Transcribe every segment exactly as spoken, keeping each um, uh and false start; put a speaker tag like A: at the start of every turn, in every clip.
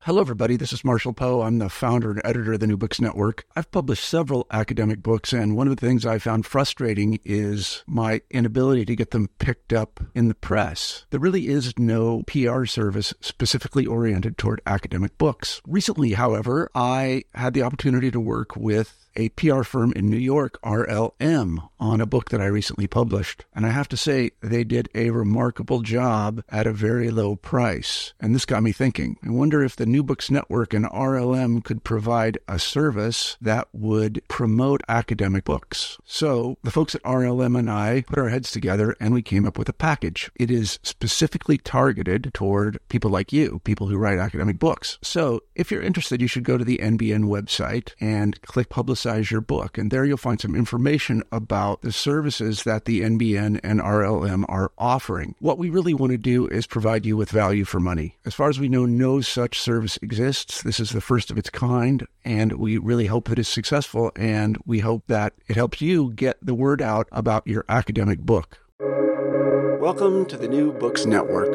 A: Hello, everybody. This is Marshall Poe. I'm the founder and editor of the New Books Network. I've published several academic books, and one of the things I found frustrating is my inability to get them picked up in the press. There really is no P R service specifically oriented toward academic books. Recently, however, I had the opportunity to work with a P R firm in New York, R L M, on a book that I recently published. And I have to say, they did a remarkable job at a very low price. And this got me thinking. I wonder if the New Books Network and R L M could provide a service that would promote academic books. So the folks at R L M and I put our heads together and we came up with a package. It is specifically targeted toward people like you, people who write academic books. So if you're interested, you should go to the N B N website and click Publicize your book. And there you'll find some information about the services that the N B N and R L M are offering. What we really want to do is provide you with value for money. As far as we know, no such service exists. This is the first of its kind, and we really hope that it's successful, and we hope that it helps you get the word out about your academic book. Welcome to the New Books Network.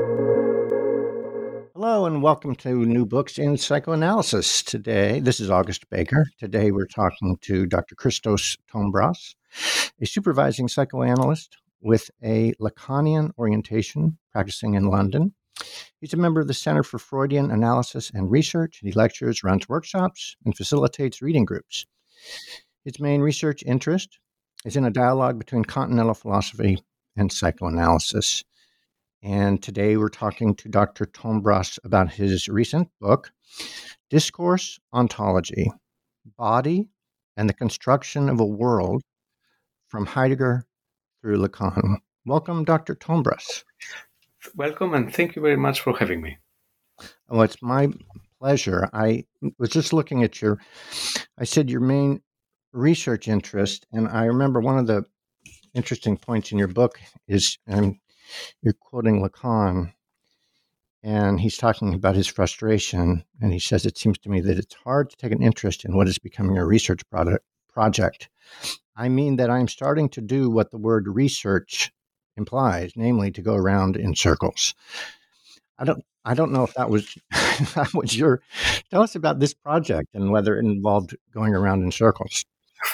B: Hello and welcome to New Books in Psychoanalysis. Today, this is August Baker. Today we're talking to Doctor Christos Tombras, a supervising psychoanalyst with a Lacanian orientation practicing in London. He's a member of the Center for Freudian Analysis and Research, and he lectures, runs workshops, and facilitates reading groups. His main research interest is in a dialogue between continental philosophy and psychoanalysis. And today we're talking to Doctor Tombras about his recent book, Discourse Ontology, Body and the Construction of a World from Heidegger through Lacan. Welcome, Doctor Tombras.
C: Welcome, and thank you very much for having me.
B: Oh, it's my pleasure. I was just looking at your, I said your main research interest, and I remember one of the interesting points in your book is, and you're quoting Lacan, and he's talking about his frustration, and he says, it seems to me that it's hard to take an interest in what is becoming a research product, project. I mean that I'm starting to do what the word research implies, namely to go around in circles. I don't I don't know if that was, that was your, tell us about this project and whether it involved going around in circles.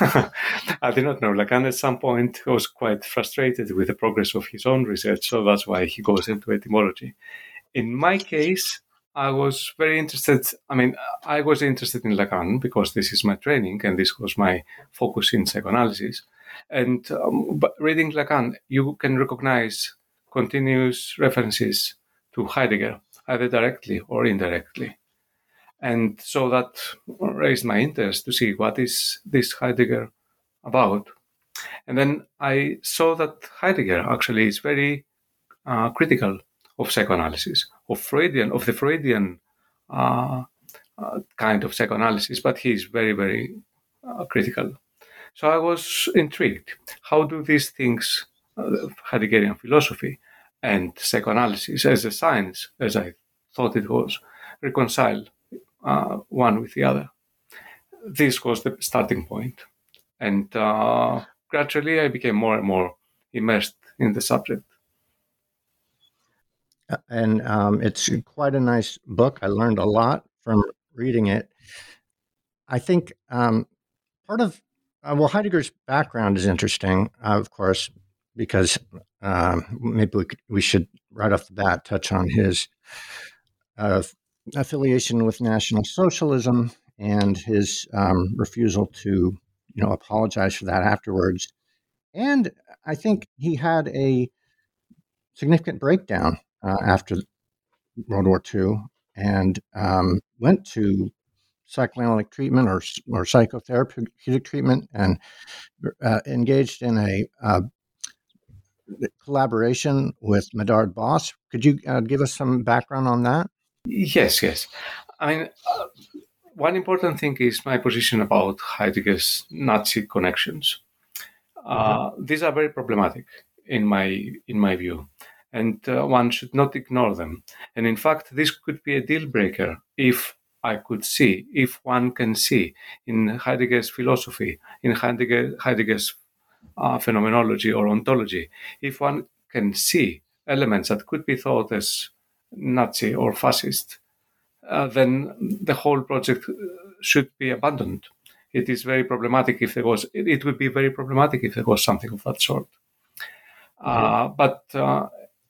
C: I did not know. Lacan at some point was quite frustrated with the progress of his own research, so that's why he goes into etymology. In my case, I was very interested, I mean, I was interested in Lacan because this is my training and this was my focus in psychoanalysis. And um, but reading Lacan, you can recognize continuous references to Heidegger, either directly or indirectly. And so that raised my interest to see what is this Heidegger about. And then I saw that Heidegger actually is very uh, critical of psychoanalysis, of Freudian, of the Freudian uh, uh, kind of psychoanalysis, but he is very, very uh, critical. So I was intrigued. How do these things, uh, Heideggerian philosophy and psychoanalysis as a science, as I thought it was, reconcile Uh, one with the other? This was the starting point. And uh, gradually I became more and more immersed in the subject.
B: And um, it's quite a nice book. I learned a lot from reading it. I think um, part of, uh, well, Heidegger's background is interesting, uh, of course, because um, maybe we, could, we should right off the bat touch on his uh, affiliation with National Socialism and his um, refusal to, you know, apologize for that afterwards. And I think he had a significant breakdown uh, after World War Two and um, went to psychoanalytic treatment or or psychotherapeutic treatment and uh, engaged in a uh, collaboration with Medard Boss. Could you uh, give us some background on that?
C: Yes, yes. I mean, uh, one important thing is my position about Heidegger's Nazi connections. Uh, mm-hmm. These are very problematic in my in my view, and uh, one should not ignore them. And in fact, this could be a deal breaker if I could see, if one can see in Heidegger's philosophy, in Heidegger, Heidegger's uh, phenomenology or ontology, if one can see elements that could be thought as Nazi or fascist, uh, then the whole project should be abandoned. It is very problematic if there was, it, it would be very problematic if there was something of that sort. Uh, but uh,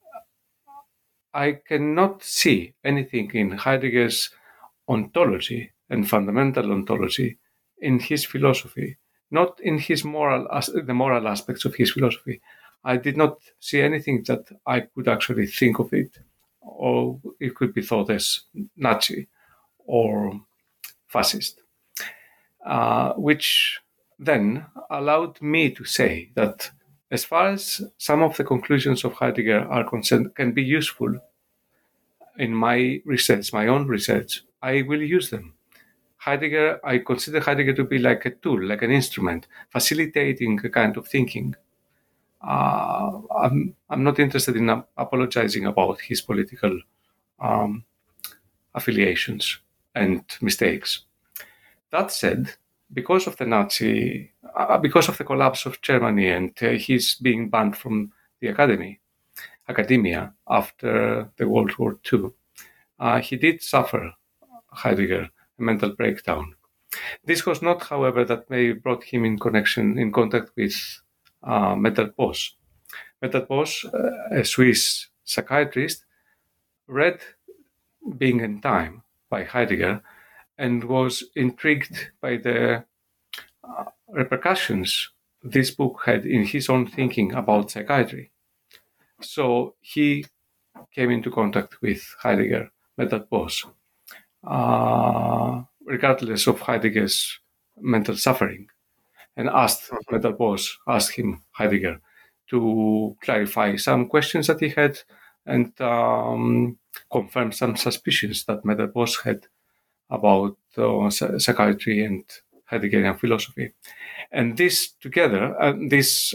C: I cannot see anything in Heidegger's ontology and fundamental ontology in his philosophy, not in his moral, the moral aspects of his philosophy. I did not see anything that I could actually think of it, or it could be thought as Nazi or fascist, uh, which then allowed me to say that as far as some of the conclusions of Heidegger are concerned, can be useful in my research, my own research, I will use them. Heidegger, I consider Heidegger to be like a tool, like an instrument, facilitating a kind of thinking. Uh, I'm, I'm not interested in uh, apologizing about his political um, affiliations and mistakes. That said, because of the Nazi, uh, because of the collapse of Germany and uh, his being banned from the academy, academia after the World War Two, uh, he did suffer, Heidegger, a mental breakdown. This was not, however, that may brought him in connection, in contact with uh, Medard Boss. Medard Boss, uh, a Swiss psychiatrist, read Being and Time by Heidegger and was intrigued by the uh, repercussions this book had in his own thinking about psychiatry. So he came into contact with Heidegger, Medard Boss, uh, regardless of Heidegger's mental suffering, and asked Medard Boss, asked him, Heidegger, to clarify some questions that he had and um, confirm some suspicions that Medard Boss had about uh, psychiatry and Heideggerian philosophy. And this together, uh, this,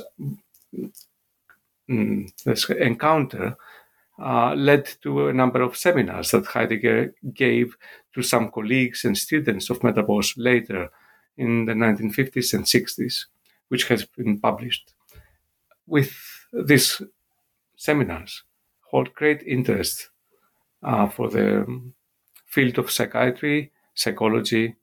C: mm, this encounter uh, led to a number of seminars that Heidegger gave to some colleagues and students of Medard Boss later in the nineteen fifties and sixties, which has been published. With these seminars hold great interest uh, for the field of psychiatry, psychology,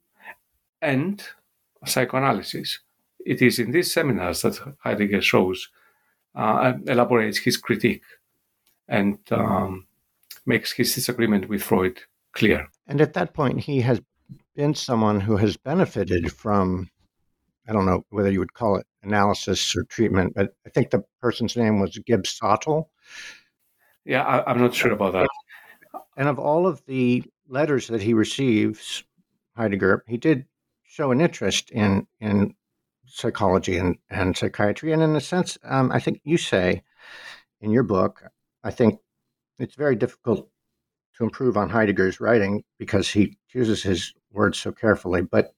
C: and psychoanalysis. It is in these seminars that Heidegger shows, uh, elaborates his critique and um, makes his disagreement with Freud clear.
B: And at that point, he has been someone who has benefited from, I don't know whether you would call it analysis or treatment, but I think the person's name was Gibbs Sottle.
C: Yeah, I, I'm not sure about that.
B: And of all of the letters that he receives, Heidegger, he did show an interest in in psychology and, and psychiatry. And in a sense, um, I think you say in your book, I think it's very difficult to improve on Heidegger's writing because he chooses his words so carefully. But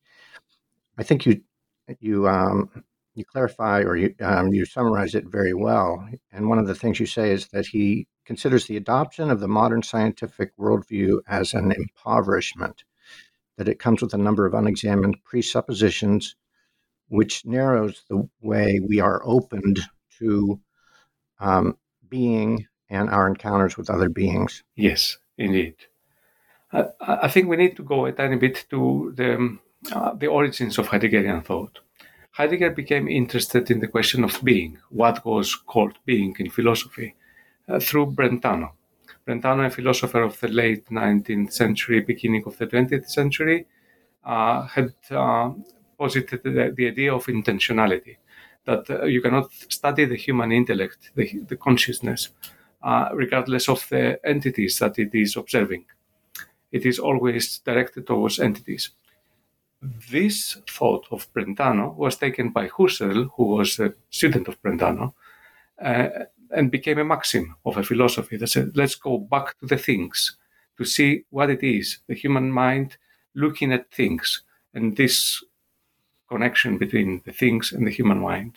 B: I think you you um, you clarify or you um, you summarize it very well. And one of the things you say is that he considers the adoption of the modern scientific worldview as an impoverishment, that it comes with a number of unexamined presuppositions, which narrows the way we are opened to um, being and our encounters with other beings.
C: Yes, indeed. I, I think we need to go a tiny bit to the, uh, the origins of Heideggerian thought. Heidegger became interested in the question of being, what was called being in philosophy, uh, through Brentano. Brentano, a philosopher of the late nineteenth century, beginning of the twentieth century, uh, had uh, posited the, the idea of intentionality, that uh, you cannot study the human intellect, the, the consciousness, uh, regardless of the entities that it is observing. It is always directed towards entities. This thought of Brentano was taken by Husserl, who was a student of Brentano, uh, and became a maxim of a philosophy that said, let's go back to the things to see what it is, the human mind looking at things, and this connection between the things and the human mind.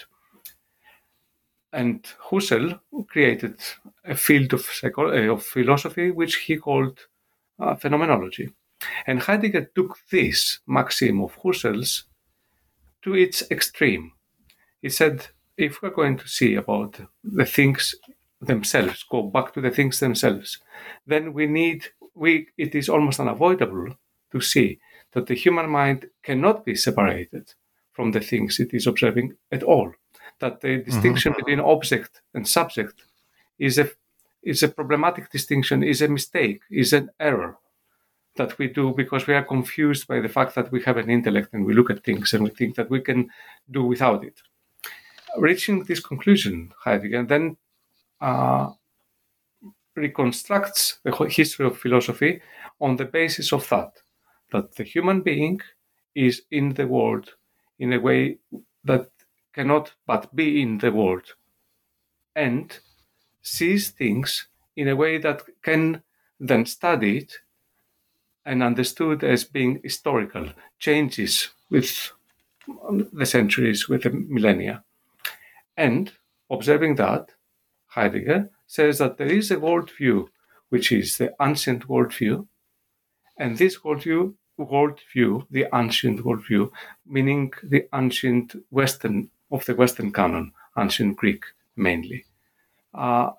C: And Husserl created a field of, psycho- of philosophy which he called uh, phenomenology. And Heidegger took this maxim of Husserl's to its extreme. He said, if we're going to see about the things themselves, go back to the things themselves, then we need we it is almost unavoidable to see that the human mind cannot be separated from the things it is observing at all. That the distinction mm-hmm. between object and subject is a is a problematic distinction, is a mistake, is an error that we do because we are confused by the fact that we have an intellect and we look at things and we think that we can do without it. Reaching this conclusion, Heidegger then uh, reconstructs the history of philosophy on the basis of that, that the human being is in the world in a way that cannot but be in the world, and sees things in a way that can then study it and understood as being historical, changes with the centuries, with the millennia. And observing that, Heidegger says that there is a worldview which is the ancient worldview, and this worldview, worldview, the ancient worldview, meaning the ancient Western, of the Western canon, ancient Greek mainly, uh,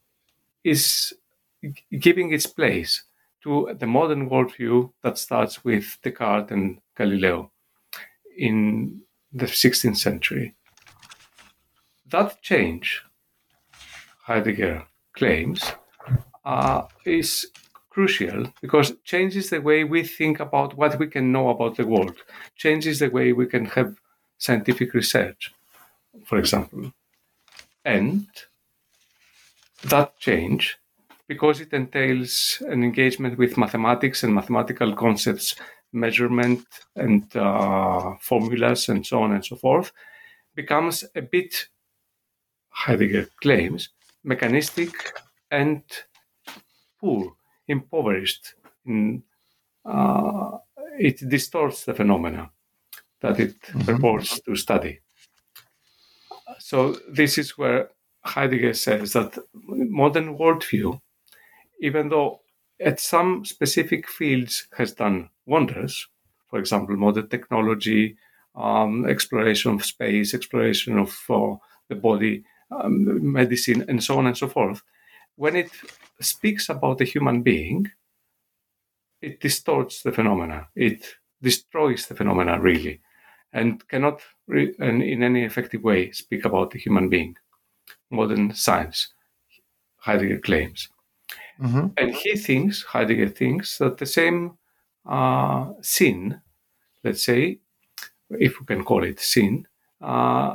C: is giving its place to the modern worldview that starts with Descartes and Galileo in the sixteenth century. That change, Heidegger claims, uh, is crucial because it changes the way we think about what we can know about the world, changes the way we can have scientific research, for example. And that change, because it entails an engagement with mathematics and mathematical concepts, measurement and uh, formulas and so on and so forth, becomes a bit, Heidegger claims, mechanistic and poor, impoverished. In, uh, it distorts the phenomena that it mm-hmm. purports to study. So this is where Heidegger says that modern worldview, even though at some specific fields has done wonders, for example, modern technology, um, exploration of space, exploration of uh, the body, um, medicine, and so on and so forth, when it speaks about the human being, it distorts the phenomena. It destroys the phenomena, really, and cannot re- and in any effective way speak about the human being. Modern science, Heidegger claims. Mm-hmm. And he thinks, Heidegger thinks, that the same uh, sin, let's say, if we can call it sin, uh,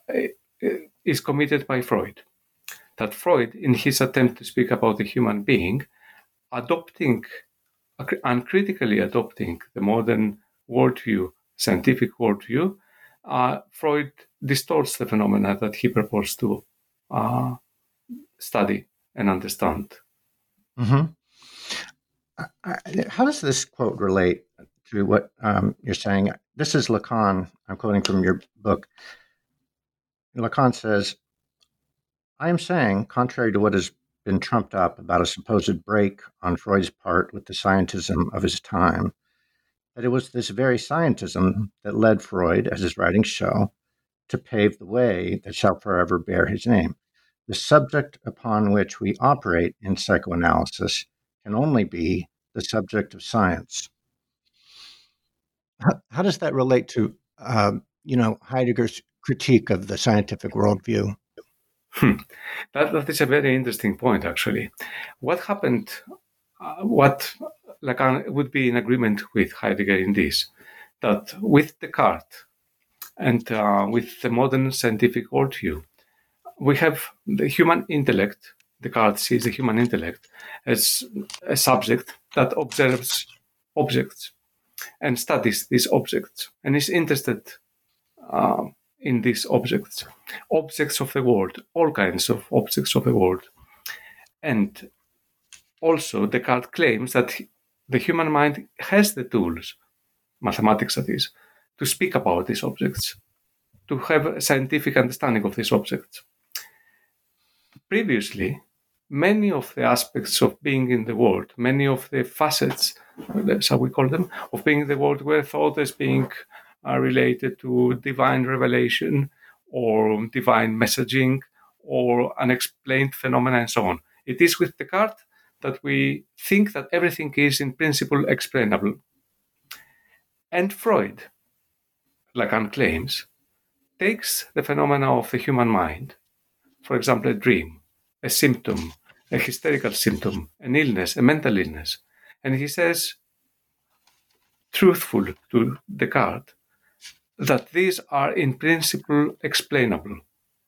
C: is committed by Freud. That Freud, in his attempt to speak about the human being, adopting, uncritically adopting the modern worldview, scientific worldview, uh, Freud distorts the phenomena that he purports to uh, study and understand.
B: Mm-hmm. How does this quote relate to what um, you're saying? This is Lacan. I'm quoting from your book. Lacan says, I am saying, contrary to what has been trumped up about a supposed break on Freud's part with the scientism of his time, that it was this very scientism that led Freud, as his writings show, to pave the way that shall forever bear his name. The subject upon which we operate in psychoanalysis can only be the subject of science. How, how does that relate to, um, you know, Heidegger's critique of the scientific worldview?
C: Hmm. That, that is a very interesting point, actually. What happened, uh, what Lacan would be in agreement with Heidegger in this, that with Descartes and uh, with the modern scientific worldview, we have the human intellect. Descartes sees the human intellect as a subject that observes objects and studies these objects and is interested uh, in these objects, objects of the world, all kinds of objects of the world. And also Descartes claims that the human mind has the tools, mathematics that is, to speak about these objects, to have a scientific understanding of these objects. Previously, many of the aspects of being in the world, many of the facets, shall we call them, of being in the world were thought as being uh, related to divine revelation or divine messaging or unexplained phenomena and so on. It is with Descartes that we think that everything is in principle explainable. And Freud, Lacan claims, takes the phenomena of the human mind, for example, a dream, a symptom, a hysterical symptom, an illness, a mental illness, and he says, truthful to Descartes, that these are in principle explainable.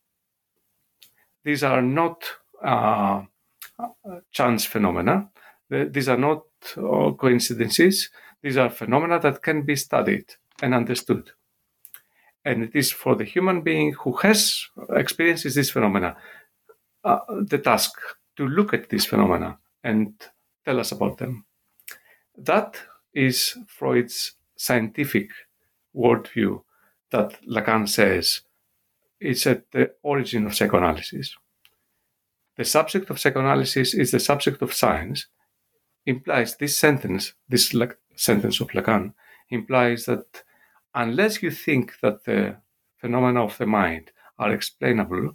C: These are not uh, chance phenomena. These are not uh, coincidences. These are phenomena that can be studied and understood. And it is for the human being who has experiences this phenomena uh, the task to look at these phenomena and tell us about them. That is Freud's scientific worldview that Lacan says is at the origin of psychoanalysis. The subject of psychoanalysis is the subject of science, implies this sentence, this Le- sentence of Lacan, implies that unless you think that the phenomena of the mind are explainable,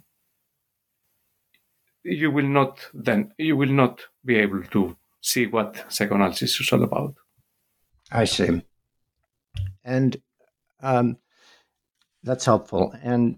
C: you will not then you will not be able to see what psychoanalysis is all about.
B: I see. And um, that's helpful. And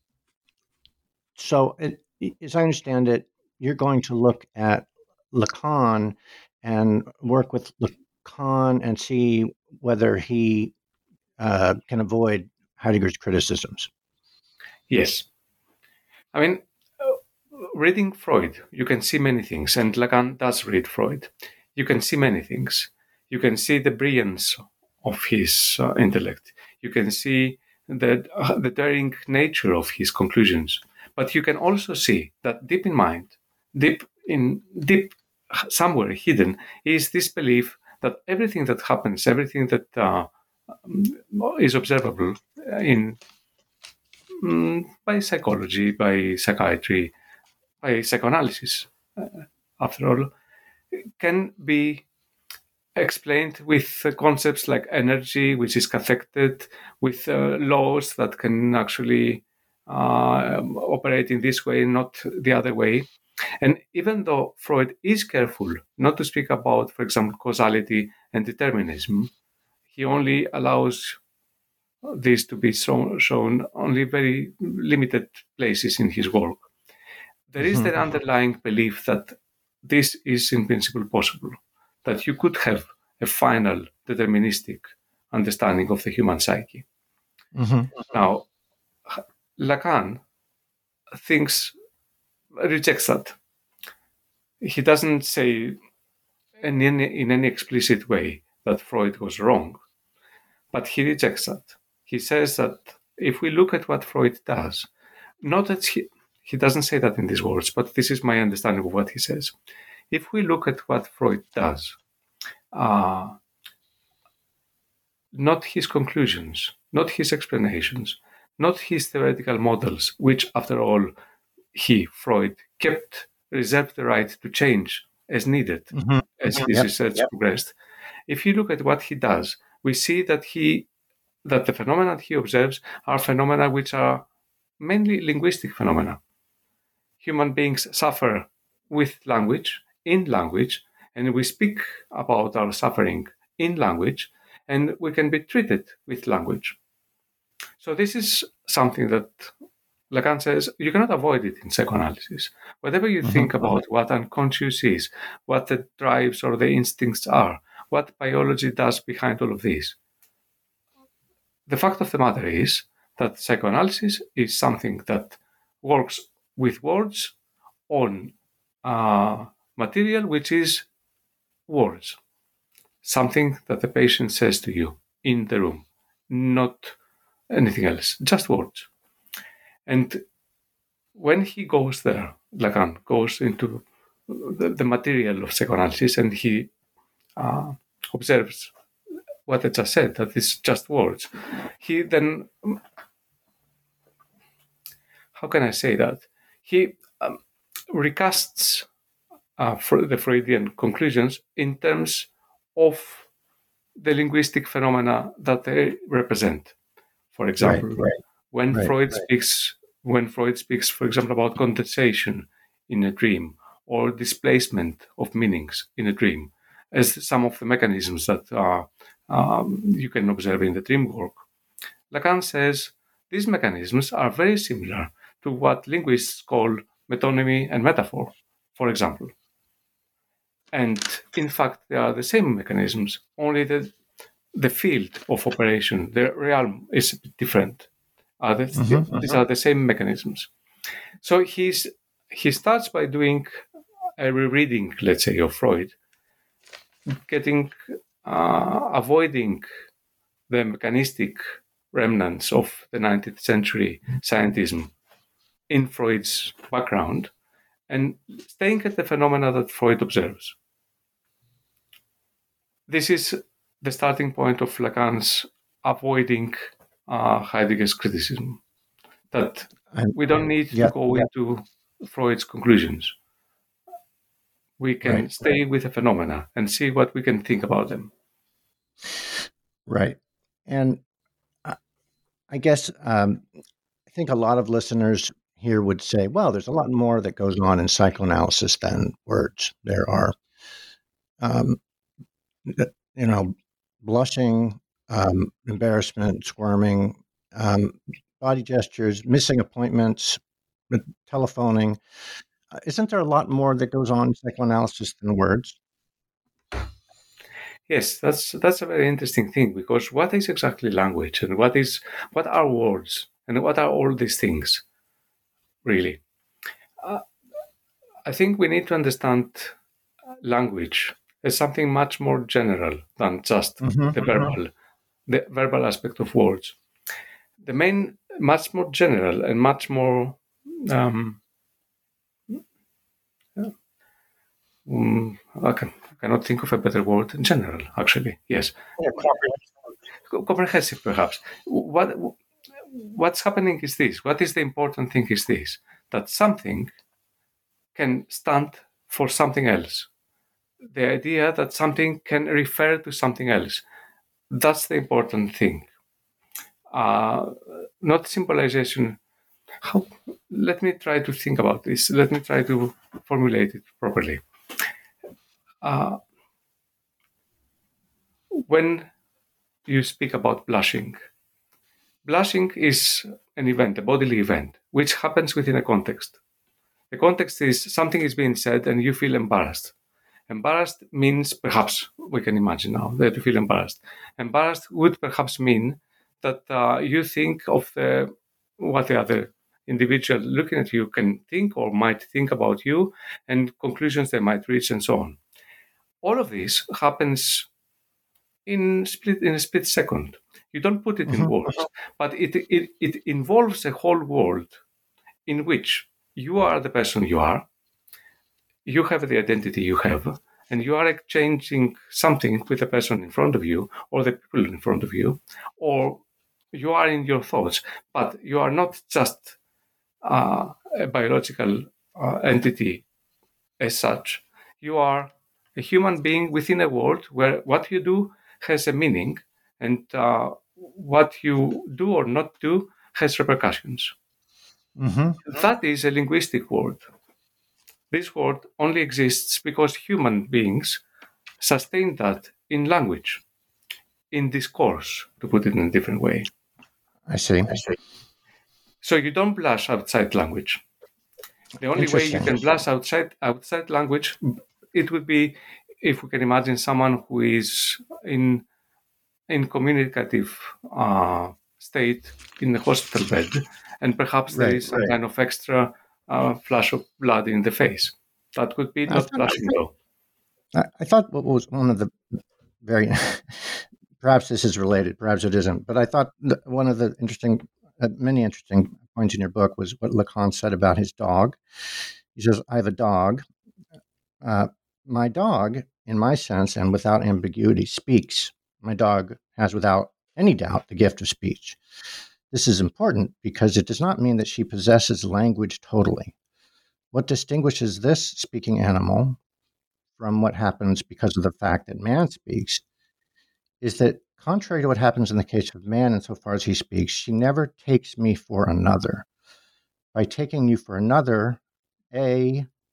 B: so, it, as I understand it, you're going to look at Lacan and work with Lacan and see whether he uh, can avoid Heidegger's criticisms.
C: Yes. I mean, uh, reading Freud, you can see many things, and Lacan does read Freud. You can see many things. You can see the brilliance of his uh, intellect. You can see the, uh, the daring nature of his conclusions. But you can also see that deep in mind, deep in deep somewhere hidden, is this belief that everything that happens, everything that uh, is observable in mm, by psychology, by psychiatry, by psychoanalysis, uh, after all, can be explained with uh, concepts like energy, which is cathected, with uh, laws that can actually uh, operate in this way, not the other way. And even though Freud is careful not to speak about, for example, causality and determinism, he only allows this to be so, shown only very limited places in his work. There is
B: Mhm.
C: the underlying belief that this is in principle possible, that you could have a final deterministic understanding of the human psyche.
B: Mhm.
C: Now, Lacan thinks, rejects that. He doesn't say in any, in any explicit way that Freud was wrong, but he rejects that. He says that if we look at what Freud does, not that he, he doesn't say that in these words, but this is my understanding of what he says. If we look at what Freud does, uh, not his conclusions, not his explanations, not his theoretical models, which, after all, he, Freud, kept, reserved the right to change as needed
B: Mhm.
C: as his
B: Yep,
C: research
B: yep.
C: progressed. If you look at what he does, we see that he that the phenomena he observes are phenomena which are mainly linguistic phenomena. Human beings suffer with language, in language, and we speak about our suffering in language, and we can be treated with language. So this is something that Lacan says you cannot avoid it in psychoanalysis. Whatever you
B: Mhm.
C: think about what unconscious is, what the drives or the instincts are, what biology does behind all of this, the fact of the matter is that psychoanalysis is something that works with words on uh, material which is words, something that the patient says to you in the room, not anything else, just words. And when he goes there, Lacan goes into the, the material of psychoanalysis and he uh, observes what I just said, that it's just words. He then, how can I say that? He um, recasts uh, the Freudian conclusions in terms of the linguistic phenomena that they represent. For example,
B: Right, right,
C: when
B: right,
C: Freud
B: right.
C: speaks, when Freud speaks, for example, about condensation in a dream, or displacement of meanings in a dream, as some of the mechanisms that uh, um, you can observe in the dream work. Lacan says these mechanisms are very similar to what linguists call metonymy and metaphor, for example. And in fact, they are the same mechanisms, only the, the field of operation, the realm is a bit different. Uh, that's, mm-hmm, these mm-hmm. are the same mechanisms. So he's, he starts by doing a rereading, let's say, of Freud, getting, uh, avoiding the mechanistic remnants of the nineteenth century scientism in Freud's background, and staying at the phenomena that Freud observes. This is the starting point of Lacan's avoiding uh, Heidegger's criticism, that we don't need yeah, to go yeah. into Freud's conclusions. We can right, stay right. with the phenomena and see what we can think about them.
B: Right. And I guess um, I think a lot of listeners here would say, well, there's a lot more that goes on in psychoanalysis than words. There are, um, you know, blushing, um, embarrassment, squirming, um, body gestures, missing appointments, telephoning. Uh, isn't there a lot more that goes on in psychoanalysis than words?
C: Yes, that's that's a very interesting thing, because what is exactly language, and what is what are words, and what are all these things, really? Uh, I think we need to understand language as something much more general than just mm-hmm. the verbal, the verbal aspect of words. The main, much more general and much more um, um, I can, I cannot think of a better word. In general, actually, yes.
B: Yeah, comprehensive.
C: Comprehensive, perhaps. What what's happening is this. What is the important thing is this: that something can stand for something else. The idea that something can refer to something else. That's the important thing. Uh, not symbolization. How? Let me try to think about this. Let me try to formulate it properly. Uh, when you speak about blushing, blushing is an event, a bodily event, which happens within a context. The context is something is being said and you feel embarrassed. Embarrassed means, perhaps, we can imagine now that you feel embarrassed. Embarrassed would perhaps mean that uh, you think of the, what the other individual looking at you can think or might think about you, and conclusions they might reach, and so on. All of this happens in split in a split second. You don't put it mm-hmm. in words, but it, it it involves a whole world in which you are the person you are, you have the identity you have, and you are exchanging something with the person in front of you or the people in front of you, or you are in your thoughts, but you are not just uh, a biological uh, entity as such. You are a human being within a world where what you do has a meaning, and uh, what you do or not do has repercussions.
B: Mm-hmm.
C: That is a linguistic word. This word only exists because human beings sustain that in language, in discourse, to put it in a different way.
B: I see. I see.
C: So you don't blush outside language. The only way you can blush outside outside language, it would be if we can imagine someone who is in in communicative uh, state in the hospital bed, and perhaps there right, is some right. kind of extra uh, flash of blood in the face. That could be not blushing, though.
B: I, I thought what was one of the very, perhaps this is related, perhaps it isn't, but I thought one of the interesting, uh, many interesting points in your book was what Lacan said about his dog. He says, I have a dog. Uh, my dog, in my sense and without ambiguity, speaks. My dog has, without any doubt, the gift of speech. This is important because it does not mean that she possesses language totally. What distinguishes this speaking animal from what happens because of the fact that man speaks is that, contrary to what happens in the case of man insofar as he speaks, she never takes me for another. By taking you for another, A,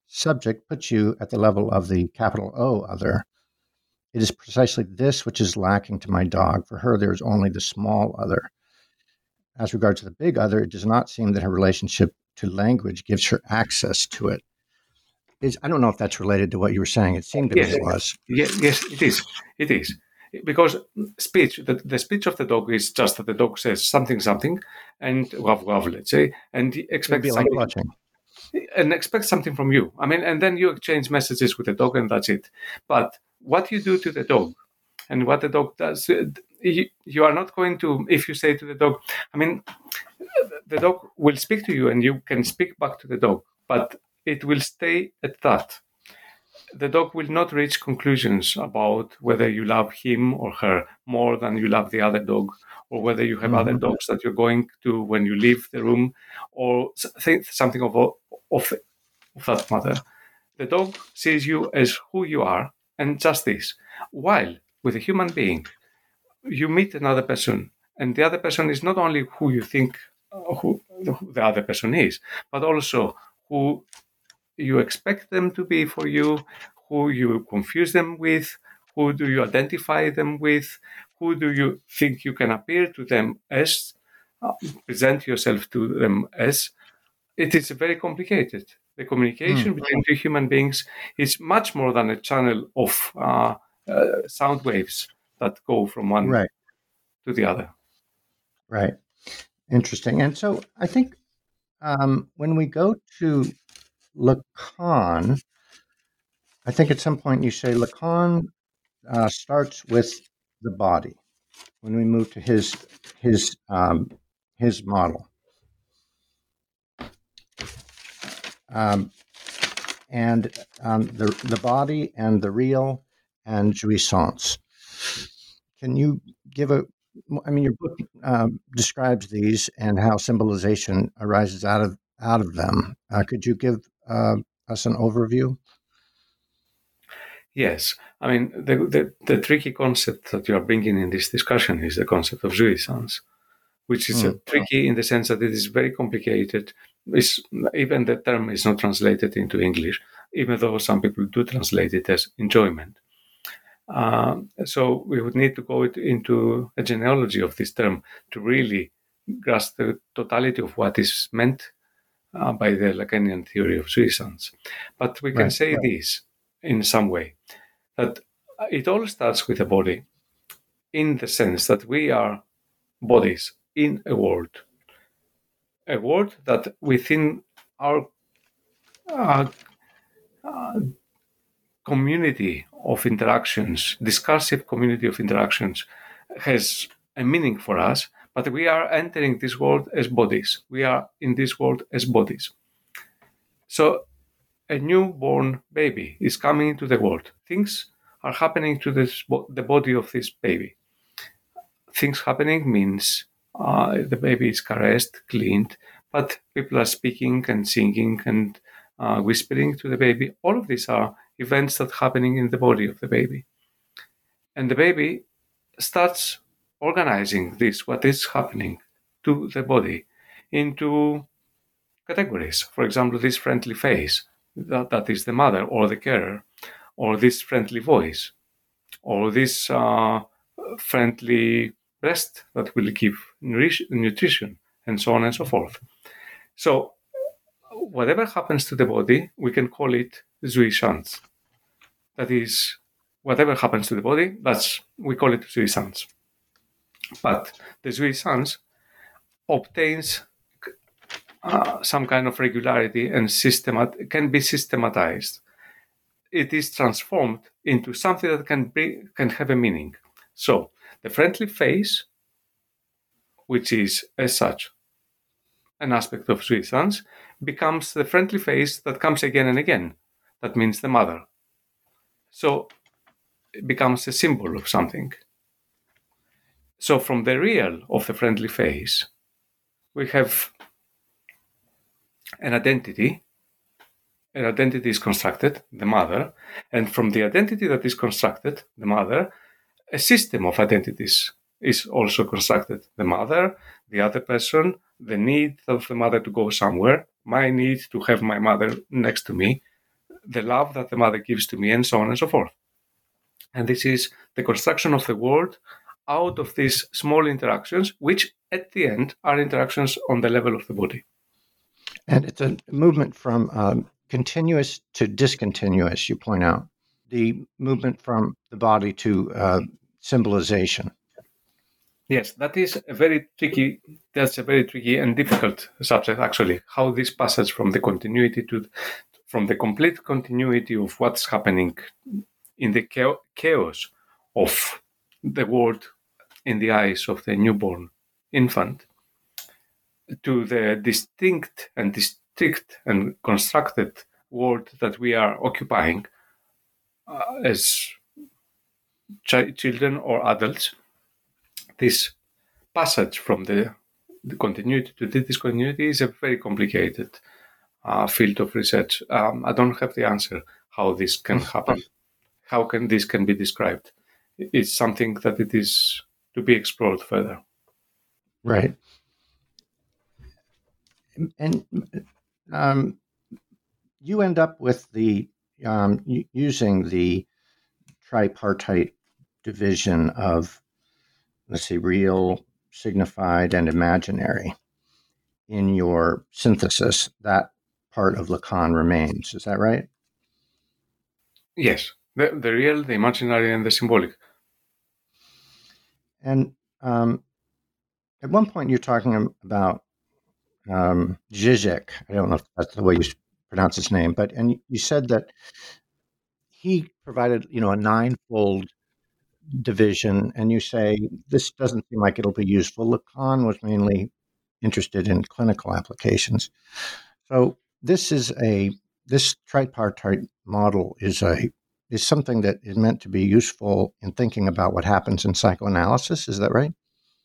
B: subject puts you at the level of the capital O other. It is precisely this which is lacking to my dog. For her, there is only the small other. As regards to the big other, it does not seem that her relationship to language gives her access to it. Is, I don't know if that's related to what you were saying. It seemed to
C: yes,
B: me it was.
C: Yes, yes, it is. It is. Because speech, the, the speech of the dog is just that the dog says something, something, and wav, wav, let's say, and expects
B: like
C: something.
B: Watching.
C: And expect something from you. I mean, and then you exchange messages with the dog, and that's it. But what you do to the dog, and what the dog does, you, you are not going to. If you say to the dog, I mean, the dog will speak to you, and you can speak back to the dog, but it will stay at that. The dog will not reach conclusions about whether you love him or her more than you love the other dog, or whether you have mm-hmm. other dogs that you're going to when you leave the room, or think something of, of, of that matter. The dog sees you as who you are, and just this. While with a human being, you meet another person, and the other person is not only who you think who, who the other person is, but also who you expect them to be for you, who you confuse them with, who do you identify them with, who do you think you can appear to them as, uh, present yourself to them as. It is very complicated. The communication mm. between two human beings is much more than a channel of uh, uh, sound waves that go from one
B: right.
C: to the other.
B: Right. Interesting. And so I think um, when we go to Lacan, I think at some point you say Lacan uh, starts with the body. When we move to his his um, his model, um, and um, the the body and the real and jouissance. Can you give a? I mean, your book um, describes these and how symbolization arises out of out of them. Uh, could you give uh, us an overview?
C: Yes. I mean, the, the, the tricky concept that you are bringing in this discussion is the concept of jouissance, which is mm. a tricky in the sense that it is very complicated. It's, even the term is not translated into English, even though some people do translate it as enjoyment. Uh, so we would need to go into a genealogy of this term to really grasp the totality of what is meant uh, by the Lacanian theory of jouissance. But we can right, say right. this in some way, that it all starts with the body, in the sense that we are bodies in a world, a world that within our uh, uh, community of interactions, discursive community of interactions, has a meaning for us, but we are entering this world as bodies. We are in this world as bodies. So a newborn baby is coming into the world. Things are happening to this, the body of this baby. Things happening means uh, the baby is caressed, cleaned, but people are speaking and singing and uh, whispering to the baby. All of these are events that are happening in the body of the baby. And the baby starts organizing this, what is happening to the body, into categories. For example, this friendly face, that, that is the mother or the carer, or this friendly voice, or this uh, friendly breast that will give nutrition, and so on and so forth. So whatever happens to the body, we can call it jouissance. That is, whatever happens to the body, that's we call it jouissance. But the jouissance obtains uh, some kind of regularity and systemat- can be systematized. It is transformed into something that can be, can have a meaning. So the friendly face, which is as such an aspect of jouissance, becomes the friendly face that comes again and again. That means the mother. So it becomes a symbol of something. So from the real of the friendly face, we have an identity. An identity is constructed, the mother, and from the identity that is constructed, the mother, a system of identities is also constructed. The mother, the other person, the need of the mother to go somewhere, my need to have my mother next to me, the love that the mother gives to me, and so on and so forth. And this is the construction of the world out of these small interactions, which at the end are interactions on the level of the body.
B: And it's a movement from um, continuous to discontinuous, you point out. The movement from the body to uh, symbolization.
C: Yes, that is a very tricky, that's a very tricky and difficult subject, actually, how this passage from the continuity to, from the complete continuity of what's happening in the chaos of the world in the eyes of the newborn infant, to the distinct and distinct and constructed world that we are occupying uh, as ch- children or adults. This passage from the, the continuity to the discontinuity is a very complicated uh, field of research. Um, I don't have the answer how this can happen. How can this can be described? It's something that it is to be explored further.
B: Right. And um, you end up with the um, using the tripartite division of, let's say, real, signified, and imaginary in your synthesis. That part of Lacan remains. Is that right?
C: Yes. The, the real, the imaginary, and the symbolic.
B: And um, at one point you're talking about um, Zizek. I don't know if that's the way you pronounce his name, but and you said that he provided, you know, a ninefold division, and you say this doesn't seem like it'll be useful. Lacan was mainly interested in clinical applications. So this is a this tripartite model is a is something that is meant to be useful in thinking about what happens in psychoanalysis. Is that right?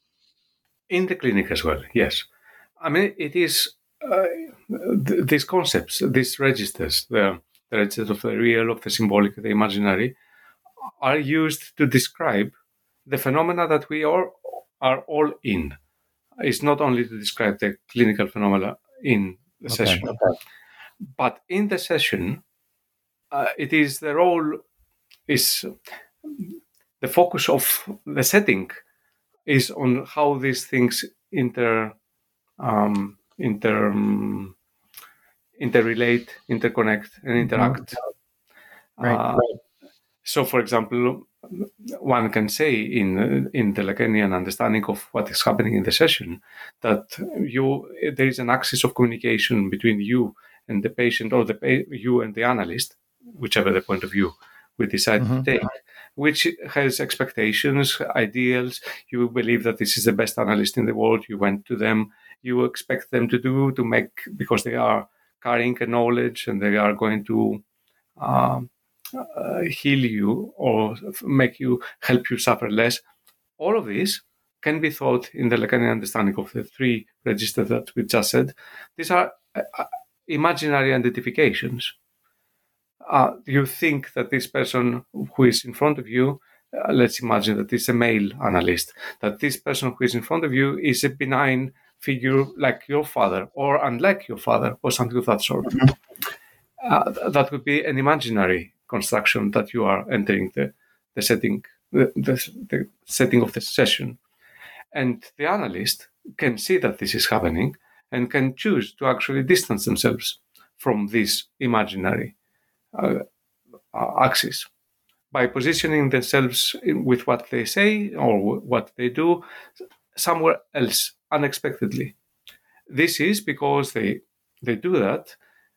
C: In the clinic as well, yes. I mean, it is uh, th- these concepts, these registers, the, the registers of the real, of the symbolic, the imaginary, are used to describe the phenomena that we are, are all in. It's not only to describe the clinical phenomena in the okay, session, okay. but in the session, uh, it is the role, is the focus of the setting is on how these things inter, um, inter, um, interrelate, interconnect, and interact.
B: Mm-hmm. Right, uh, right.
C: So, for example, one can say in in the Lacanian understanding of what is happening in the session that you there is an axis of communication between you and the patient, or the you and the analyst, whichever the point of view we decide mm-hmm. to take, which has expectations, ideals. You believe that this is the best analyst in the world. You went to them. You expect them to do to make because they are carrying a knowledge and they are going to. Um, Uh, heal you or make you help you suffer less. All of this can be thought in the Lacanian understanding of the three registers that we just said. These are uh, imaginary identifications. Uh, you think that this person who is in front of you, uh, let's imagine that it's a male analyst, that this person who is in front of you is a benign figure like your father or unlike your father or something of that sort. Mm-hmm. Uh, that would be an imaginary construction that you are entering the, the setting, the, the, the setting of the session. And the analyst can see that this is happening and can choose to actually distance themselves from this imaginary uh, uh, axis by positioning themselves in, with what they say or w- what they do somewhere else unexpectedly. This is because they they do that.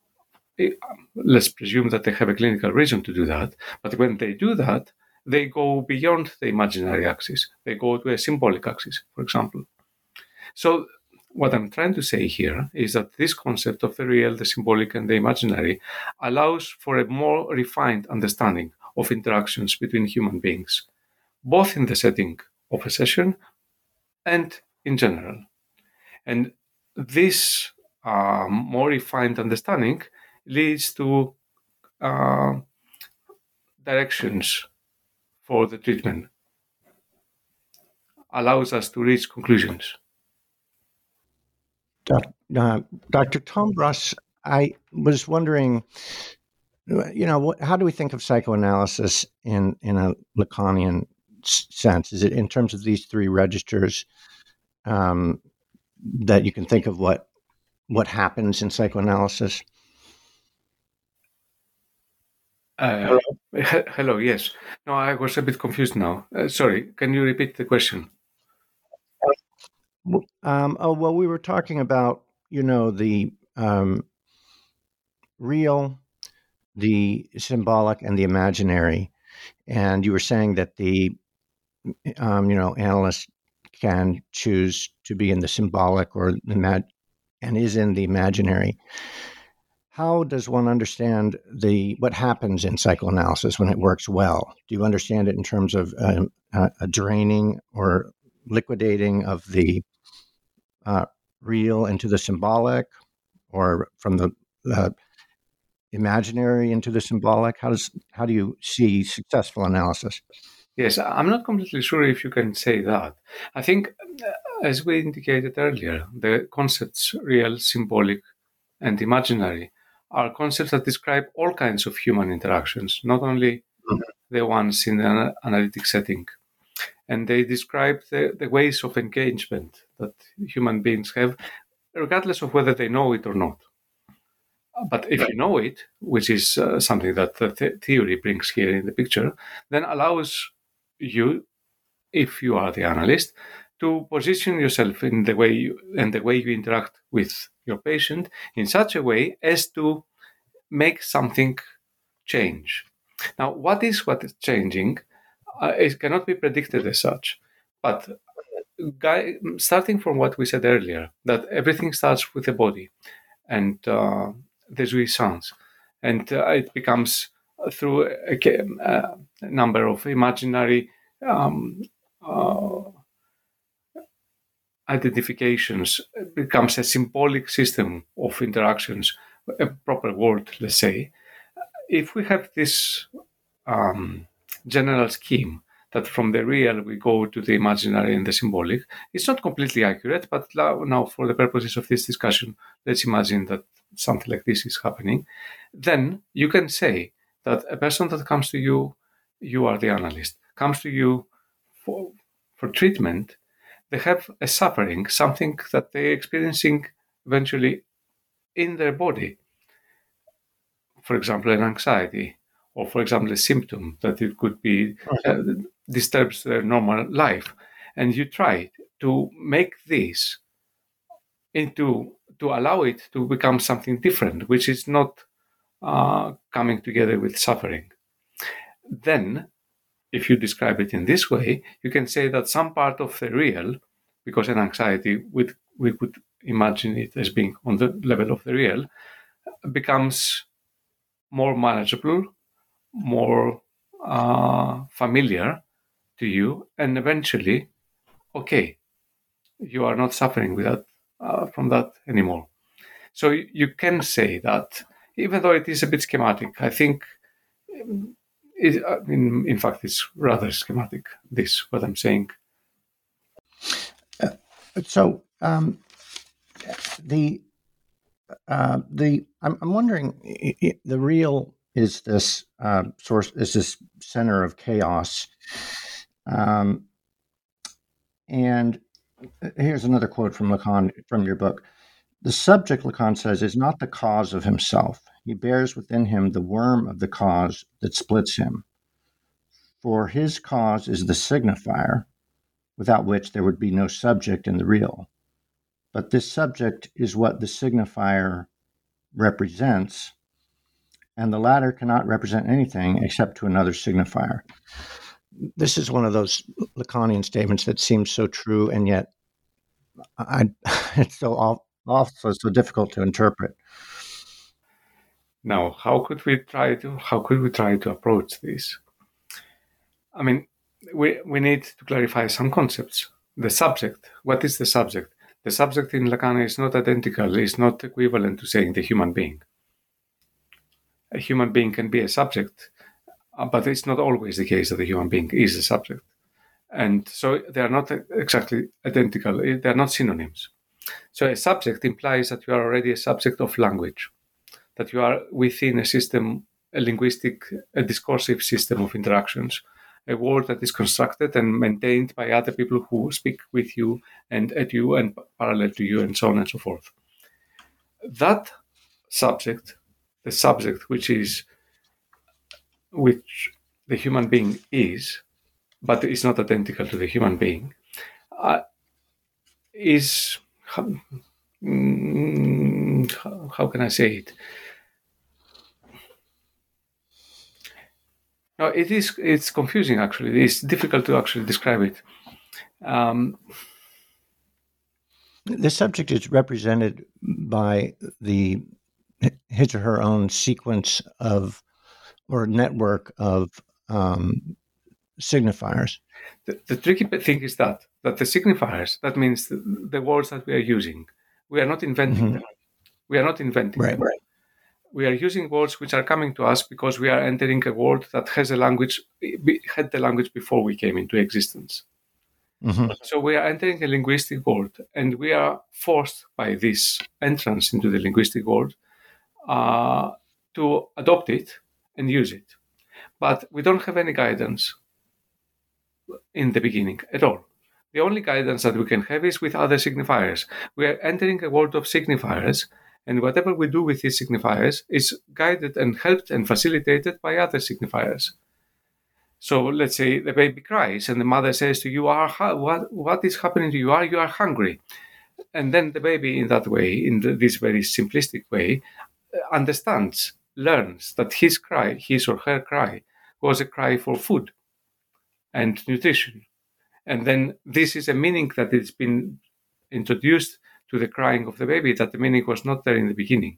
C: Let's presume that they have a clinical reason to do that. But when they do that, they go beyond the imaginary axis. They go to a symbolic axis, for example. So what I'm trying to say here is that this concept of the real, the symbolic, and the imaginary allows for a more refined understanding of interactions between human beings, both in the setting of a session and in general. And this uh, more refined understanding leads to uh, directions for the treatment, allows us to reach conclusions.
B: Uh, Doctor Tombras, I was wondering, you know, what, how do we think of psychoanalysis in, in a Lacanian s- sense? Is it in terms of these three registers um, that you can think of what what happens in psychoanalysis?
C: Uh, he- hello, yes. No, I was a bit confused now. Uh, sorry, can you repeat the question?
B: Um, oh, well, we were talking about, you know, the um, real, the symbolic, and the imaginary. And you were saying that the, um, you know, analyst can choose to be in the symbolic or the mag- and is in the imaginary. How does one understand the what happens in psychoanalysis when it works well? Do you understand it in terms of um, a, a draining or liquidating of the uh, real into the symbolic, or from the uh, imaginary into the symbolic? How does how do you see successful analysis?
C: Yes, I'm not completely sure if you can say that. I think, uh, as we indicated earlier, the concepts real, symbolic, and imaginary are concepts that describe all kinds of human interactions, not only the ones in an analytic setting. And they describe the, the ways of engagement that human beings have, regardless of whether they know it or not. But if you know it, which is uh, something that the th- theory brings here in the picture, then allows you, if you are the analyst, to position yourself in the way you, and the way you interact with your patient in such a way as to make something change. Now, what is what is changing? Uh, it cannot be predicted as such, but guy, starting from what we said earlier, that everything starts with the body and uh, the jouissance, and uh, it becomes through a, a number of imaginary um, uh, identifications, it becomes a symbolic system of interactions, a proper word, let's say. If we have this um, general scheme that from the real we go to the imaginary and the symbolic, it's not completely accurate, but now for the purposes of this discussion, let's imagine that something like this is happening. Then you can say that a person that comes to you, you are the analyst, comes to you for, for treatment, they have a suffering, something that they're experiencing eventually in their body. For example, an anxiety, or for example, a symptom that it could be uh, disturbs their normal life. And you try to make this into, to allow it to become something different, which is not uh, coming together with suffering. Then, if you describe it in this way, you can say that some part of the real, because an anxiety, we, we could imagine it as being on the level of the real, becomes more manageable, more uh, familiar to you, and eventually, okay, you are not suffering with that, uh, from that anymore. So you can say that, even though it is a bit schematic, I think, it, uh, in, in fact, it's rather schematic, this, what I'm saying.
B: Uh, so um, the uh, the I'm, I'm wondering, it, it, the real is this uh, source, is this center of chaos, um, and here's another quote from Lacan from your book. The subject, Lacan says, is not the cause of himself. He bears within him the worm of the cause that splits him. For his cause is the signifier, without which there would be no subject in the real. But this subject is what the signifier represents, and the latter cannot represent anything except to another signifier. This is one of those Lacanian statements that seems so true, and yet I, it's so also so difficult to interpret.
C: Now, how could we try to how could we try to approach this? I mean, we we need to clarify some concepts. The subject. What is the subject? The subject in Lacan is not identical. Is not equivalent to saying the human being. A human being can be a subject, uh, but it's not always the case that the human being is a subject. And so they are not exactly identical. They are not synonyms. So a subject implies that you are already a subject of language, that you are within a system a linguistic, a discursive system of interactions, a world that is constructed and maintained by other people who speak with you and at you and parallel to you and so on and so forth. That subject, the subject which is, which the human being is, but is not identical to the human being, uh, is, mm, how, how can I say it? No, it is. It's confusing. Actually, it's difficult to actually describe it. Um,
B: the subject is represented by the his or her own sequence of or network of um, signifiers.
C: The, the tricky thing is that that the signifiers, that means the, the words that we are using, we are not inventing mm-hmm. them. We are not inventing
B: right,
C: them.
B: Right.
C: We are using words which are coming to us because we are entering a world that has a language, had the language before we came into existence. Mm-hmm. So we are entering a linguistic world, and we are forced by this entrance into the linguistic world uh, to adopt it and use it. But we don't have any guidance in the beginning at all. The only guidance that we can have is with other signifiers. We are entering a world of signifiers, and whatever we do with these signifiers is guided and helped and facilitated by other signifiers. So let's say the baby cries, and the mother says to you, "Are what what is happening to you? Are you are hungry?" And then the baby, in that way, in the, this very simplistic way, understands, learns that his cry, his or her cry, was a cry for food and nutrition. And then this is a meaning that has been introduced to the crying of the baby, that the meaning was not there in the beginning.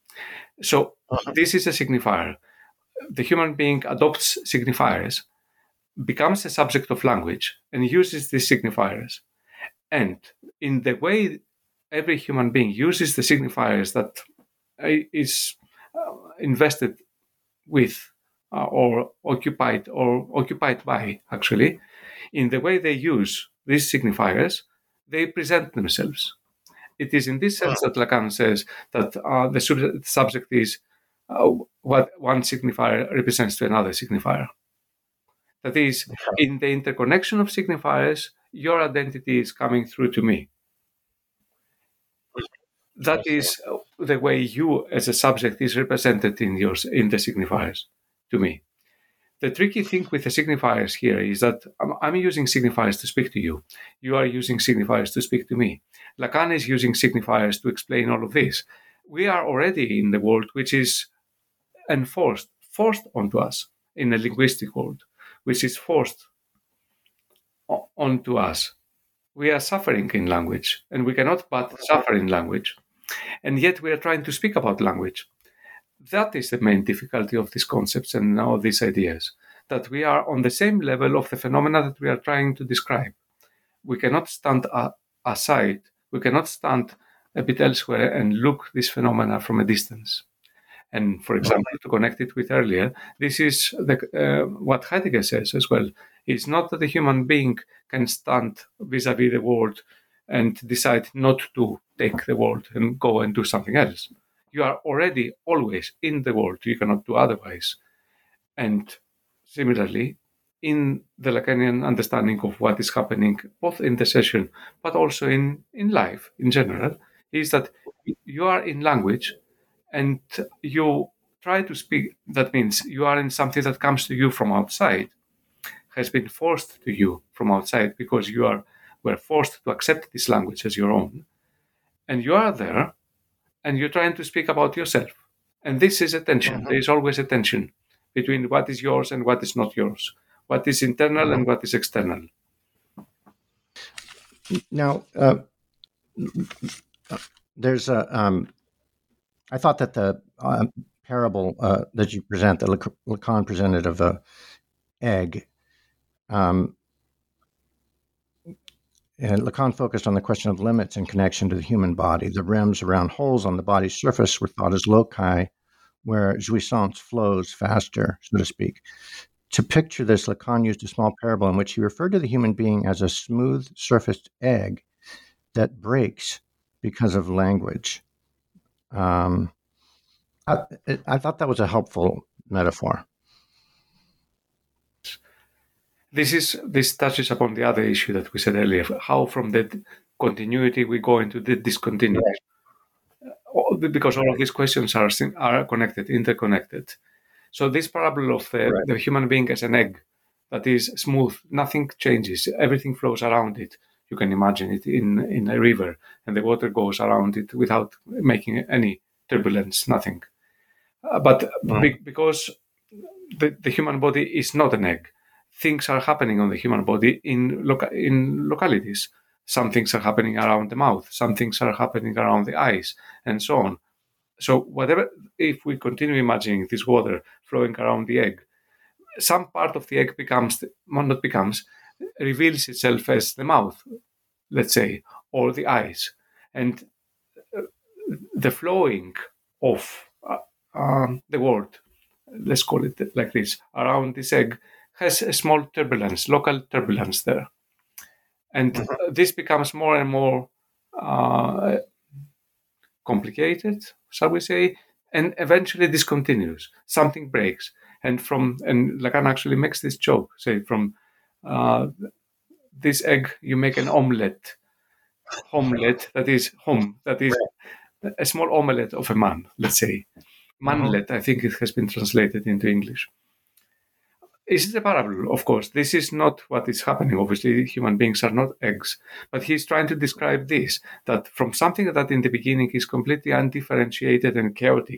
C: So uh-huh. This is a signifier. The human being adopts signifiers, becomes a subject of language, and uses these signifiers. And in the way every human being uses the signifiers that is invested with uh, or occupied or occupied by, actually, in the way they use these signifiers, they present themselves. It is in this sense that Lacan says that uh, the sub- subject is uh, what one signifier represents to another signifier. That is, in the interconnection of signifiers, your identity is coming through to me. That is the way you, as a subject, is represented in yours in the signifiers to me. The tricky thing with the signifiers here is that I'm, I'm using signifiers to speak to you. You are using signifiers to speak to me. Lacan is using signifiers to explain all of this. We are already in the world which is enforced, forced onto us in a linguistic world, which is forced onto us. We are suffering in language, and we cannot but suffer in language. And yet we are trying to speak about language. That is the main difficulty of these concepts and all these ideas, that we are on the same level of the phenomena that we are trying to describe. We cannot stand a- aside, we cannot stand a bit elsewhere and look this phenomena from a distance. And for example, to connect it with earlier, this is the, uh, what Heidegger says as well. It's not that the human being can stand vis-a-vis the world and decide not to take the world and go and do something else. You are already always in the world. You cannot do otherwise. And similarly, in the Lacanian understanding of what is happening, both in the session, but also in, in life in general, is that you are in language and you try to speak. That means you are in something that comes to you from outside, has been forced to you from outside because you are were forced to accept this language as your own. And you are there, and you're trying to speak about yourself. And this is a tension. Uh-huh. There is always a tension between what is yours and what is not yours, what is internal uh-huh. and what is external.
B: Now, uh, there's a, um, I thought that the uh, parable uh, that you present, that Lacan presented of a egg, um, and Lacan focused on the question of limits in connection to the human body. The rims around holes on the body's surface were thought as loci where jouissance flows faster, so to speak. To picture this, Lacan used a small parable in which he referred to the human being as a smooth-surfaced egg that breaks because of language. Um, I, I thought that was a helpful metaphor.
C: This is this touches upon the other issue that we said earlier, how from that continuity we go into the discontinuity. All the- because all of these questions are sim- are connected, interconnected. So this parable of the,
B: Right.
C: the human being as an egg that is smooth, nothing changes, everything flows around it. You can imagine it in, in a river, and the water goes around it without making any turbulence, nothing. Uh, but
B: Mhm.
C: be- because the, the human body is not an egg, things are happening on the human body in loca- in localities. Some things are happening around the mouth, some things are happening around the eyes, and so on. So whatever, if we continue imagining this water flowing around the egg, some part of the egg becomes, well, not becomes, reveals itself as the mouth, let's say, or the eyes, and uh, the flowing of uh, um, the world, let's call it like this, around this egg has a small turbulence, local turbulence there, and
B: Mhm.
C: this becomes more and more uh, complicated, shall we say, and eventually this continues. Something breaks, and from and Lacan actually makes this joke, say from uh, this egg you make an omelette, omelette that is home, that is a small omelette of a man, let's say. Manlet, I think it has been translated into English. This is a parable, of course. This is not what is happening. Obviously, human beings are not eggs. But he's trying to describe this, that from something that in the beginning is completely undifferentiated and chaotic,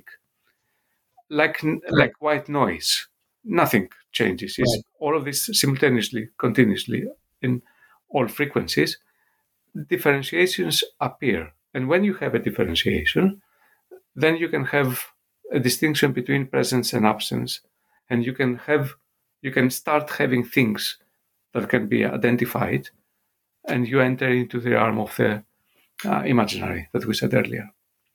C: like like white noise, nothing changes. It's
B: Right.
C: all of this simultaneously, continuously, in all frequencies. Differentiations appear. And when you have a differentiation, then you can have a distinction between presence and absence, and you can have you can start having things that can be identified, and you enter into the realm of the uh, imaginary that we said earlier,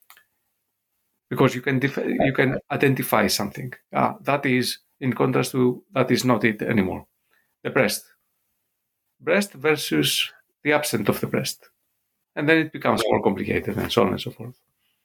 C: because you can def- you can identify something uh, that is in contrast to that is not it anymore. The breast, breast versus the absence of the breast, and then it becomes more complicated, and so on and so forth.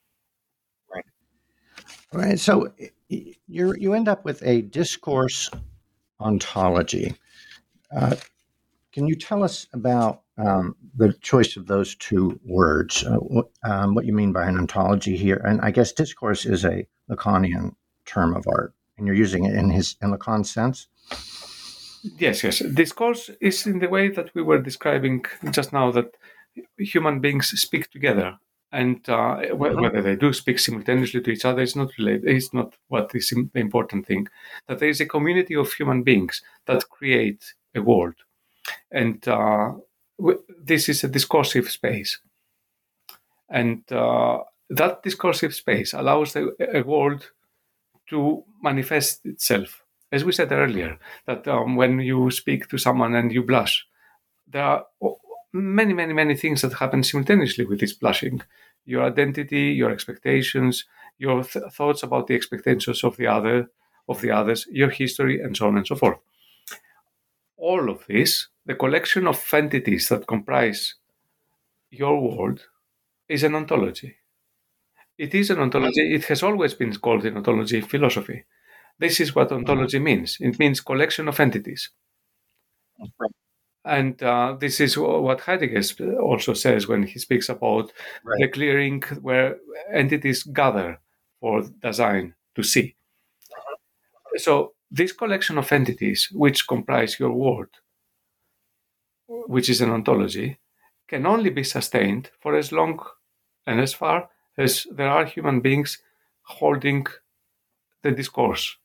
B: Right. So you you end up with a discourse ontology. Uh, can you tell us about um, the choice of those two words? Uh, what, um, what you mean by an ontology here? And I guess discourse is a Lacanian term of art, and you're using it in his in Lacan's sense.
C: Yes, yes. Discourse is in the way that we were describing just now, that human beings speak together, and uh, wh-
B: Mhm.
C: whether they do speak simultaneously to each other is not related. Is not what is im- the important thing. That there is a community of human beings that create a world, and uh, w- this is a discursive space, and uh, that discursive space allows a, a world to manifest itself. As we said earlier, that um, when you speak to someone and you blush, there are many, many, many things that happen simultaneously with this blushing. Your identity, your expectations, your th- thoughts about the expectations of the other, of the others, your history, and so on and so forth. All of this, the collection of entities that comprise your world, is an ontology. It is an ontology. It has always been called an ontology philosophy. This is what ontology means. It means collection of entities. And uh, this is what Heidegger also says when he speaks about
B: Right.
C: the clearing where entities gather for Dasein to see. So this collection of entities, which comprise your world, which is an ontology, can only be sustained for as long and as far as there are human beings holding the discourse.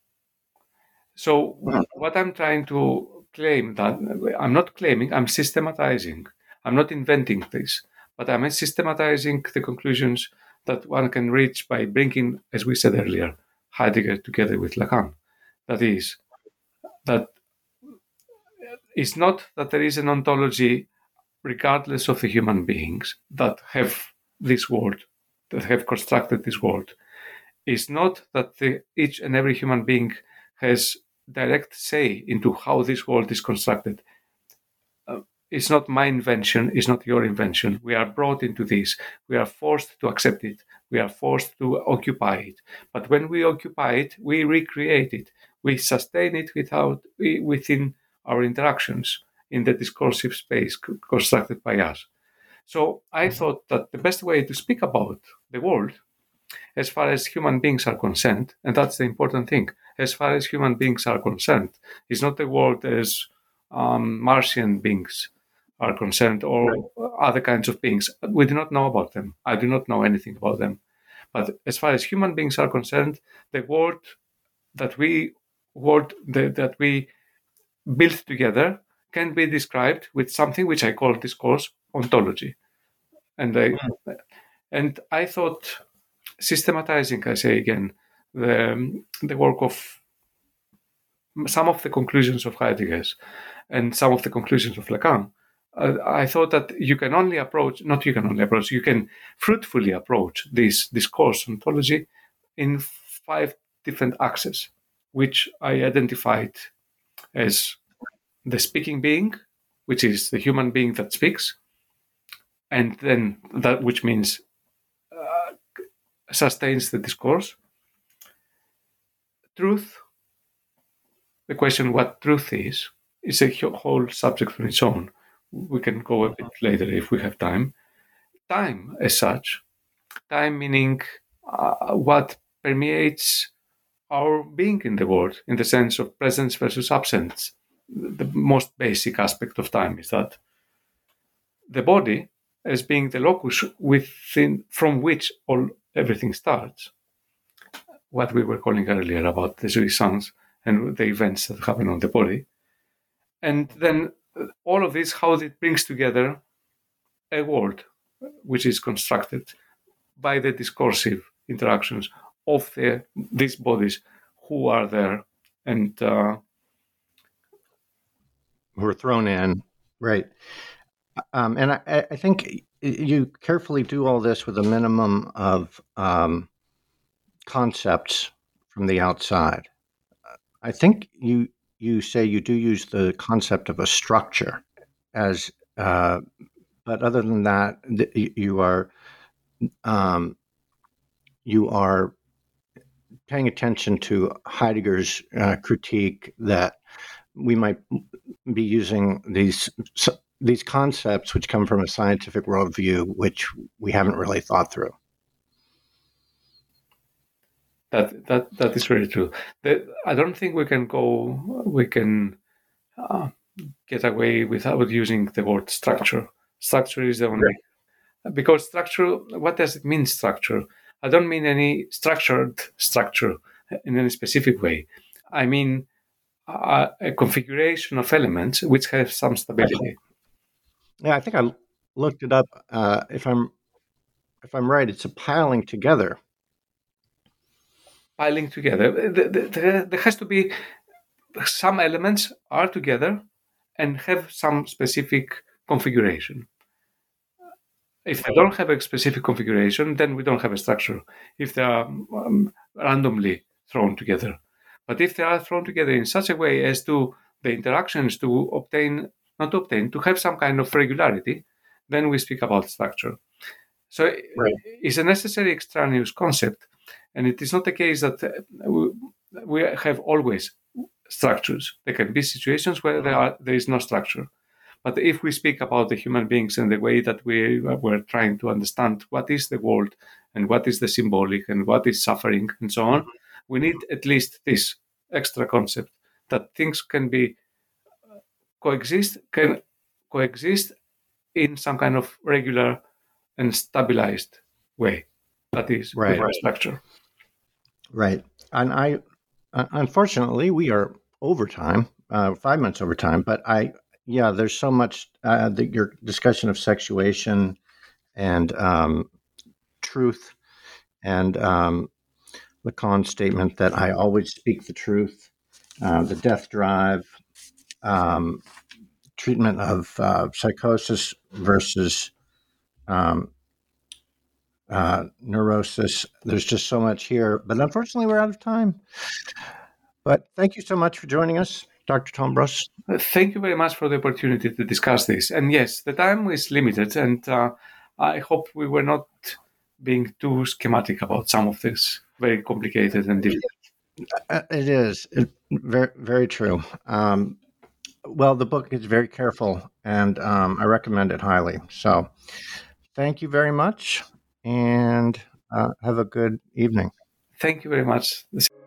C: So what I'm trying to claim, that I'm not claiming, I'm systematizing. I'm not inventing this, but I'm systematizing the conclusions that one can reach by bringing, as we said earlier, Heidegger together with Lacan. That is, that it's not that there is an ontology regardless of the human beings that have this world, that have constructed this world. It's not that the, each and every human being has direct say into how this world is constructed. Uh, it's not my invention, it's not your invention. We are brought into this. We are forced to accept it. We are forced to occupy it. But when we occupy it, we recreate it. We sustain it without within our interactions in the discursive space constructed by us. So I thought that the best way to speak about the world, as far as human beings are concerned, and that's the important thing, as far as human beings are concerned, is not the world as um, Martian beings are concerned or right. other kinds of beings. We do not know about them. I do not know anything about them. But as far as human beings are concerned, the world that we world the, that we build together can be described with something which I call discourse ontology. And I, mm. and I thought systematizing, I say again, the, the work of some of the conclusions of Heidegger and some of the conclusions of Lacan, uh, I thought that you can only approach, not you can only approach, you can fruitfully approach this discourse ontology in five different axes, which I identified as the speaking being, which is the human being that speaks, and then that which means uh, sustains the discourse. Truth, the question what truth is, is a whole subject on its own. We can go a bit later if we have time. Time as such, time meaning uh, what permeates our being in the world, in the sense of presence versus absence. The most basic aspect of time is that the body, as being the locus within from which all everything starts, what we were calling earlier about the jouissance and the events that happen on the body, and then all of this, how it brings together a world which is constructed by the discursive interactions of the, these bodies who are there and uh,
B: who are thrown in, right? Um, and I, I think you carefully do all this with a minimum of um, concepts from the outside. I think you you say you do use the concept of a structure as, uh, but other than that, you are um, you are paying attention to Heidegger's uh, critique that we might be using these these concepts which come from a scientific worldview, which we haven't really thought through.
C: That that that is very true. The, I don't think we can go. We can uh, get away without using the word structure. Structure is the only right. Because structure. What does it mean? Structure. I don't mean any structured structure in any specific way. I mean uh, a configuration of elements which have some stability.
B: Yeah, I think I looked it up. Uh, if I'm if I'm right, it's a piling together.
C: Piling together. There has to be some elements are together and have some specific configuration. If they don't have a specific configuration, then we don't have a structure. If they are um, randomly thrown together. But if they are thrown together in such a way as to the interactions to obtain, not to obtain, to have some kind of regularity, then we speak about structure. So right. It's a necessary extraneous concept. And it is not the case that we have always structures. There can be situations where there, are, there is no structure. But if we speak about the human beings and the way that we were trying to understand what is the world and what is the symbolic and what is suffering and so on, we need at least this extra concept that things can be coexist, can coexist in some kind of regular and stabilized way. That is
B: right.
C: structure.
B: Right. And I, unfortunately, we are over time, uh, five minutes over time, but I, yeah, there's so much, uh, the, your discussion of sexuation and um, truth and um, Lacan's statement that I always speak the truth, uh, the death drive, um, treatment of uh, psychosis versus um, Uh, neurosis. There's just so much here, but unfortunately we're out of time. But thank you so much for joining us. Doctor Tombras?
C: Thank you very much for the opportunity to discuss this. And yes, the time is limited, and uh, I hope we were not being too schematic about some of this very complicated and difficult.
B: It is it, very, very true. Um, well, the book is very careful, and um, I recommend it highly. So thank you very much, and uh, have a good evening.
C: Thank you very much.